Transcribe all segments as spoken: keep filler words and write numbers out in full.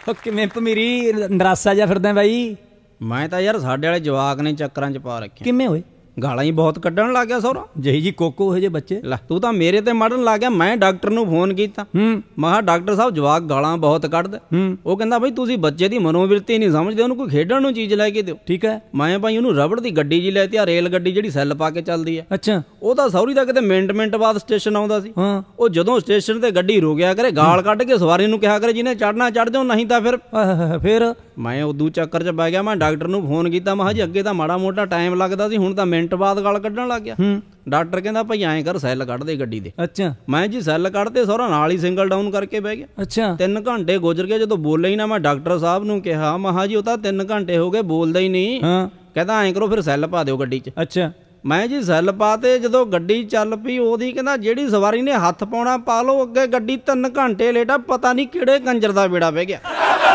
ਕਿਵੇਂ ਭਮੀਰੀ ਨਰਾਸਾ ਜਿਹਾ ਫਿਰਦਾ ਬਾਈ? ਮੈਂ ਤਾਂ ਯਾਰ ਸਾਡੇ ਵਾਲੇ ਜਵਾਕ ਨੇ ਚੱਕਰਾਂ 'ਚ ਪਾ ਰੱਖੇ। ਕਿਵੇਂ ਹੋਏ? ਗਾਲਾਂ ਹੀ ਬਹੁਤ ਕੱਢਣ ਲੱਗ ਗਿਆ ਸਹੁਰਾ। ਜਹੀ ਜੀ ਕੋਕੋ ਇਹ ਜੇ ਬੱਚੇ। ਲੈ ਤੂੰ ਤਾਂ ਮੇਰੇ ਤੇ ਮੜਨ ਲੱਗ ਗਿਆ। ਮੈਂ ਡਾਕਟਰ ਨੂੰ ਫੋਨ ਕੀਤਾ, ਮੈਂ ਕਿਹਾ ਡਾਕਟਰ ਸਾਹਿਬ ਜਵਾਕ ਗਾਲਾਂ ਬਹੁਤ ਕੱਢਦਾ। ਉਹ ਕਹਿੰਦਾ ਬਈ ਤੁਸੀਂ ਬੱਚੇ ਦੀ ਮਨੋਵਿਰਤੀ ਨਹੀਂ ਸਮਝਦੇ, ਉਹਨੂੰ ਕੋਈ ਖੇਡਣ ਨੂੰ ਚੀਜ਼ ਲੈ ਕੇ ਦਿਓ। ਠੀਕ ਹੈ। ਮੈਂ ਭਾਈ ਉਹਨੂੰ ਰਬੜ ਦੀ ਗੱਡੀ ਜੀ ਲੈ ਤੇ ਆ ਰੇਲ ਗੱਡੀ ਜਿਹੜੀ ਸੈੱਲ ਪਾ ਕੇ ਚੱਲਦੀ ਹੈ। ਅੱਛਾ। ਉਹ ਤਾਂ ਸੌਰੀ ਦਾ ਕਿਤੇ ਮਿੰਟ ਮਿੰਟ ਬਾਅਦ ਸਟੇਸ਼ਨ ਆਉਂਦਾ ਸੀ। ਹਾਂ। ਉਹ ਜਦੋਂ ਸਟੇਸ਼ਨ ਤੇ ਗੱਡੀ ਰੋਕਿਆ ਕਰੇ ਗਾਲ ਕੱਢ ਕੇ ਸਵਾਰੀ ਨੂੰ ਕਿਹਾ ਕਰੇ ਜਿਹਨੇ ਚੜਨਾ ਚੜ ਜਾਓ, ਨਹੀਂ ਤਾਂ ਫਿਰ ਫਿਰ ਮੈਂ ਉਦੋਂ ਚੱਕਰ 'ਚ ਪੈ ਗਿਆ। ਮੈਂ ਡਾਕਟਰ ਨੂੰ ਫੋਨ ਕੀਤਾ, ਮੈਂ ਕਿਹਾ ਜੀ ਅੱਗੇ ਤਾਂ ਮਾੜਾ ਮੋਟਾ ਟਾਈਮ ਲੱਗਦਾ ਸੀ, ਹੁਣ ਤਾਂ ਮਿੰਟ ਬਾਅਦ ਗਾਲ ਕੱਢਣ ਲੱਗ ਗਿਆ। ਡਾਕਟਰ ਕਹਿੰਦਾ ਭਾਈ ਐਂ ਕਰ ਸੈੱਲ ਕੱਢ ਦੇ ਗੱਡੀ ਦੇ। ਅੱਛਾ। ਮੈਂ ਜੀ ਸੈੱਲ ਕੱਢਦੇ ਸਹੁਰਾ ਨਾਲ ਹੀ ਸਿੰਗਲ ਡਾਊਨ ਕਰਕੇ ਬਹਿ ਗਿਆ। ਅੱਛਾ। ਤਿੰਨ ਘੰਟੇ ਗੁਜ਼ਰ ਗਏ, ਜਦੋਂ ਬੋਲੇ ਹੀ ਨਾ ਮੈਂ ਡਾਕਟਰ ਸਾਹਿਬ ਨੂੰ ਕਿਹਾ, ਮੈਂ ਕਿਹਾ ਜੀ ਉਹ ਤਾਂ ਤਿੰਨ ਘੰਟੇ ਹੋ ਗਏ ਬੋਲਦਾ ਹੀ ਨਹੀਂ। ਕਹਿੰਦਾ ਐਂ ਕਰੋ ਫਿਰ ਸੈੱਲ ਪਾ ਦਿਓ ਗੱਡੀ 'ਚ। ਅੱਛਾ। ਮੈਂ ਜੀ ਸੈੱਲ ਪਾ ਤੇ ਜਦੋਂ ਗੱਡੀ ਚੱਲ ਪਈ ਉਹਦੀ ਕਹਿੰਦਾ ਜਿਹੜੀ ਸਵਾਰੀ ਨੇ ਹੱਥ ਪਾਉਣਾ ਪਾ ਲਓ, ਅੱਗੇ ਗੱਡੀ ਤਿੰਨ ਘੰਟੇ ਲੇਟਾ, ਪਤਾ ਨਹੀਂ ਕਿਹੜੇ ਕੰਜਰ ਦਾ ਬੇੜਾ ਬਹਿ ਗਿਆ।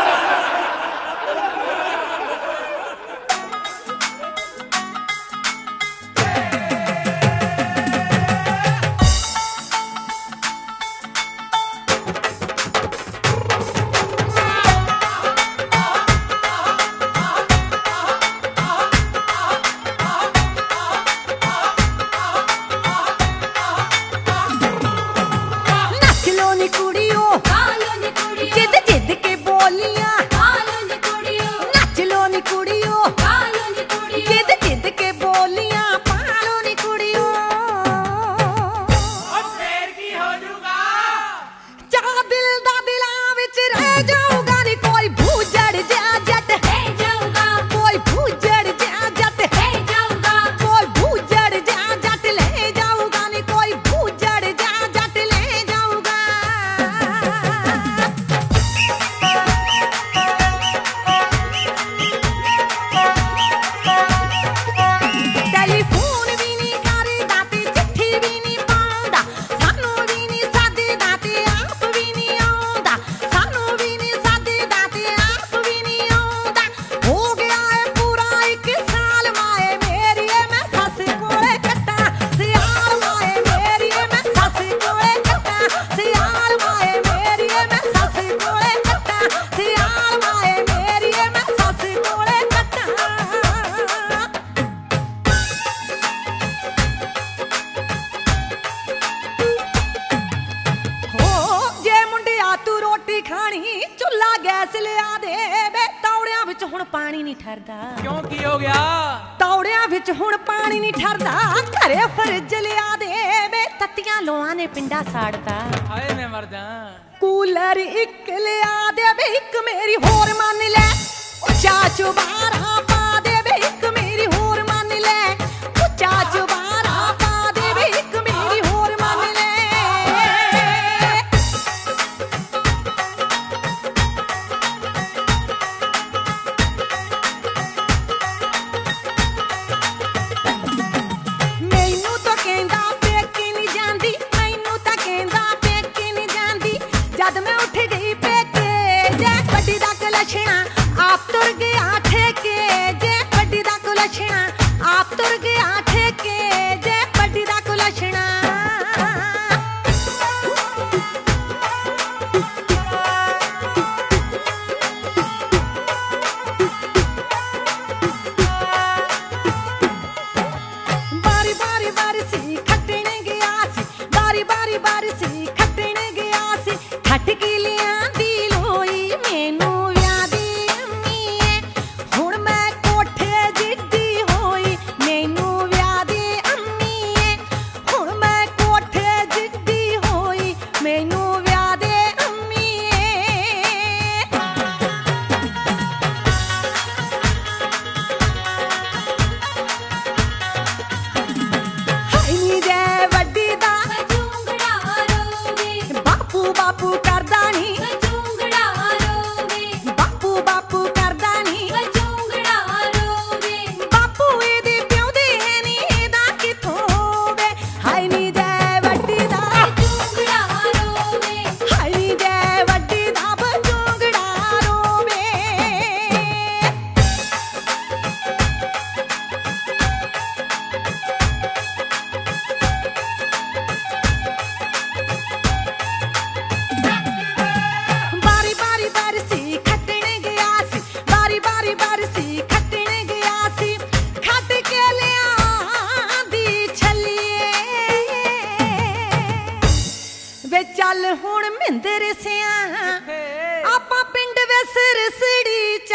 ਕੂਲਰ ਇੱਕ ਲਿਆ ਦੇ ਵੇ, ਇੱਕ ਮੇਰੀ ਹੋਰ ਮੰਨ ਲੈ। ਚਾਚੂ ਬਾਰਾਂ ਪਾ ਦੇ ਵੇ, ਇੱਕ ਮੇਰੀ ਹੋਰ ਮੰਨ ਲੈ। ਚਾਚੂ ਬਾਰਾਂ ਪਾ ਦੇ ਵੇ, ਇੱਕ ਮੇਰੀ ਹੋਰ ਮੰਨ ਲੈ। ਮੈਨੂੰ ਤਾਂ ਕਹਿੰਦਾ ਪੇਕੇ ਨਹੀਂ ਜਾਂਦੀ, ਮੈਨੂੰ ਤਾਂ ਕਹਿੰਦਾ ਪੇਕੇ ਨਹੀਂ ਜਾਂਦੀ। ਜਦ ਮੈਂ ਉੱਠ ਗਈ ਪੇਕੇ, ਜੇ ਗੱਡੀ ਦਾ ਕਲਛਣਾ ਆਪ ਤੁਰ ਗਿਆ ਠੇਕੇ।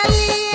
ਵਾਲੀ